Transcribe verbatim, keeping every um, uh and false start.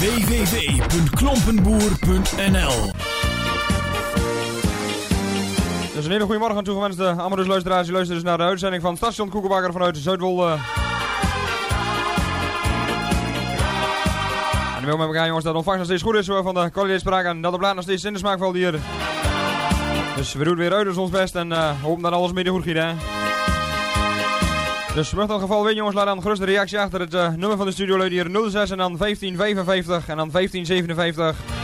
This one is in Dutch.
w w w punt klompenboer punt n l. Dus een hele goede morgen toegewenst aan Amadus luisteraars. Je luistert dus naar de uitzending van Station Koekenbakker vanuit Zuidwolde. En we willen met elkaar jongens dat de ontvangst nog steeds goed is van de kwaliteitsspraak en dat de plaat nog steeds in de smaak valt hier. Dus we doen het weer uit, dus ons best en uh, hopen dat alles mede goed gaat, hè. Dus mocht dat geval weten jongens, laat dan gerust een reactie achter het uh, nummer van de studio luidt hier nul zes en dan vijftien vijfenvijftig en dan vijftien zevenenvijftig.